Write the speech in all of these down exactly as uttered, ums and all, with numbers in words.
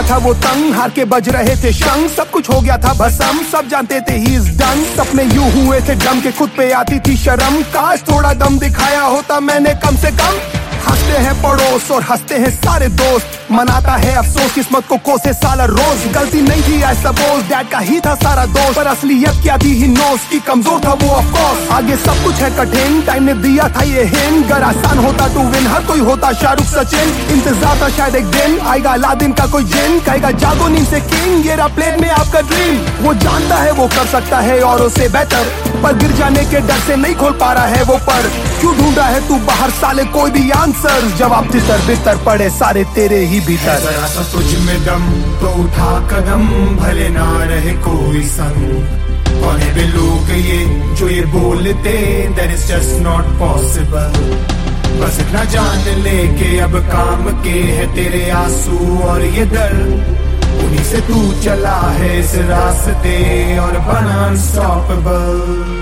था वो तंग, हार के बज रहे थे शंख, सब कुछ हो गया था भसम, सब जानते थे ही इज डन। सपने यूं हुए थे डम के खुद पे आती थी शर्म, काश थोड़ा दम दिखाया होता मैंने कम से कम। हंसते हैं पड़ोस और हंसते हैं सारे दोस्त, मनाता है अफसोस किस्मत को कोसे साला रोज। गलती नहीं थी आई सपोज, डैड का ही था सारा दोस्त, पर असलियत क्या थी ही नोस की कमजोर था वो ऑफ कोर्स। आगे सब कुछ है कठिन, टाइम ने दिया था ये हिंट, अगर आसान होता टू विन हर कोई होता शाहरुख सचिन। इंतजार था शायद एक दिन आएगा अलादीन का कोई जिन, कहेगा जागो नींद से किंग, ये रहा प्लेट में आपका ड्रीम। वो जानता है वो कर सकता है औरों से बेहतर, पर गिर जाने के डर से नहीं खोल पा रहा है वो पर। क्यों ढूंढ रहा है तू बाहर साले कोई भी आंसर, जवाब तितर बितर पड़े सारे तेरे ही भीतर। जरा सा तुझ में दम तो उठा कदम, भले ना रहे कोई संग। कौन है वे लोग ये जो ये बोलते, that is just not possible। बस इतना जान ले के अब काम के है तेरे आंसू और ये दर्द, उन्हीं से तू चला है इस रास्ते और बना अनस्टॉपेबल।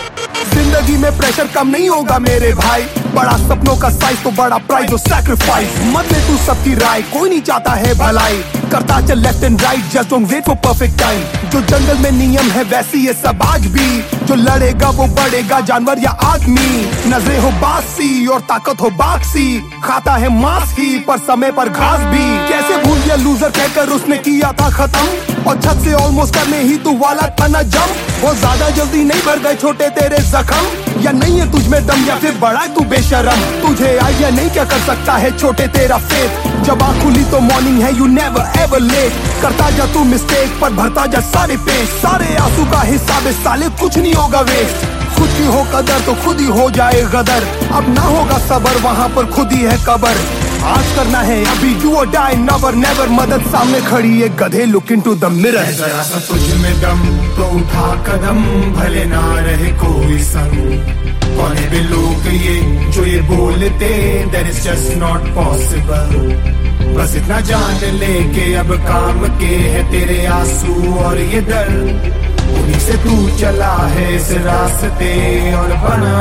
जिंदगी में प्रेशर कम नहीं होगा मेरे भाई, बड़ा सपनों का साइज तो बड़ा प्राइस और सैक्रिफाइस। मत ले तू सबकी राय, कोई नहीं चाहता है भलाई, करता चल left and right, just don't wait for perfect time. जो जंगल में नियम है वैसी ये सब आज भी, जो लड़ेगा वो बढ़ेगा जानवर या आदमी। नजरें हो बासी और ताकत हो बाक्सी, खाता है मांस ही पर समय पर घास भी। कैसे भूल गया लूजर कहकर उसने किया था खत्म, और छत से ऑलमोस्ट करने ही तू वाला था ना जम। वो ज्यादा जल्दी नहीं भर गए छोटे तेरे जख्म, या नहीं है तुझ में दम या फिर बड़ा है तू बेशरम। तुझे आइडिया नहीं क्या कर सकता है छोटे तेरा फेथ, जब आँख खुली तो मॉर्निंग है यू नेवर एवर लेट। करता जा तू मिस्टेक पर भरता जा सारे पेश, सारे आंसू का हिसाब साले कुछ नहीं होगा वेस्ट। खुद की हो कदर तो खुद ही हो जाए गदर, अब ना होगा सबर वहाँ पर खुद ही है कबर। आज करना है अभी डू और डाई नेवर नेवर, मदद सामने खड़ी है गधे लुक इनटू द मिरर। जरा सा तुझ में दम तो उठा कदम, भले ना रहे कोई संग। कौन है वे लोग ये जो ये बोलते, that is just not possible। बस इतना जान ले के अब काम के है तेरे आंसू और ये दर्द, उन्हीं से तू चला है इस रास्ते और बना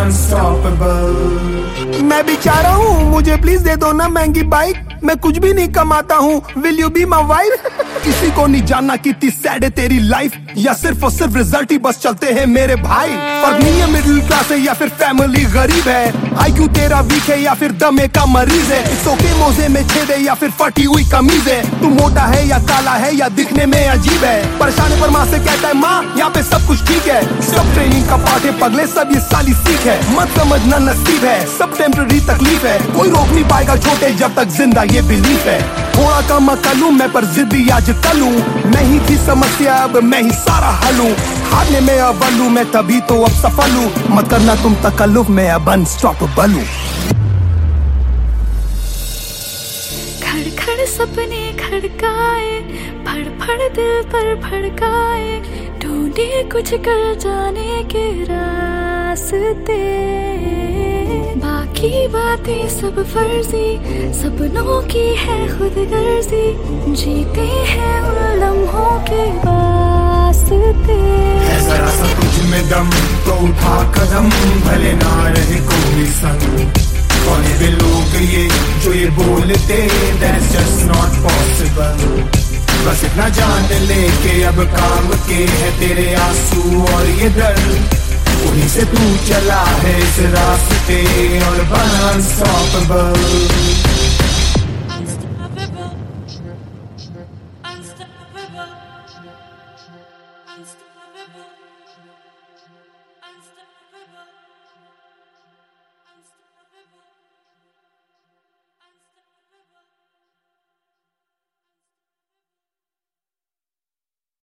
अनस्टॉपेबल। मैं बेचारा हूँ, मुझे प्लीज दे दो ना महंगी बाइक, मैं कुछ भी नहीं कमाता हूँ, will you be my wife. किसी को नहीं जानना कितनी सैड है तेरी लाइफ, या सिर्फ और सिर्फ रिजल्ट ही बस चलते हैं मेरे भाई। फर्क नहीं है मिडिल क्लास है या फिर फैमिली गरीब है, आईक्यू तेरा वीक है या फिर दमे का मरीज है। इट्स ओके मोजे में छेद है या फिर फटी हुई कमीज है, तू मोटा है या काला है या दिखने में अजीब है। परेशान पर माँ से कहता है माँ यहाँ पे सब कुछ ठीक है, सब ट्रेनिंग का पार्ट है पगले सब ये साली सीख है। मत समझना नसीब है सब टेम्पररी तकलीफ है, कोई रोक नहीं पाएगा छोटे जब तक जिंदा ये बिलीफ है। थोड़ा कम अकल हूँ मैं पर जिद्दी आज कल हूँ, नहीं थी समस्या अब मैं ही सारा हल हूँ। हारने में अव्वल हूँ मैं तभी तो अब सफल हूँ, मत करना तुम तकल्लुफ में अब अनस्टॉपेबल हूँ। खड़ खड़ सपने खड़काए, फड़ फड़ दिल पर भड़काए, ढूंढे कुछ कर जाने के रास्ते। बाकी बातें सब फर्जी, सपनों की है खुद गर्जी, जीते हैं उन लम्हों के वास्ते। जरा सा तुझ में दम तो उठा कदम, भले ना रहे कोई संग। कौन है वे लोग ये जो ये बोलते, that is just not possible। बस इतना जान ले के अब काम के है तेरे आंसू और ये दर्द, उन्हीं से तू चला है इस रास्ते और बना अनस्टॉपेबल।